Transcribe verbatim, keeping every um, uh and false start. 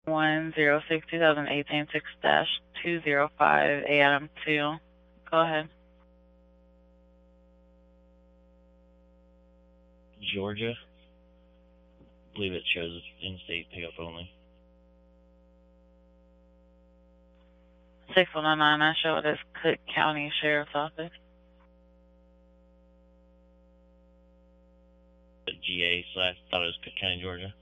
one zero six two thousand eighteen six dash two zero five A M two. Go ahead. Georgia. I believe it shows in-state pickup only. six one oh nine, I show it as Cook County Sheriff's Office. G A, so I thought it was Cook County, Georgia.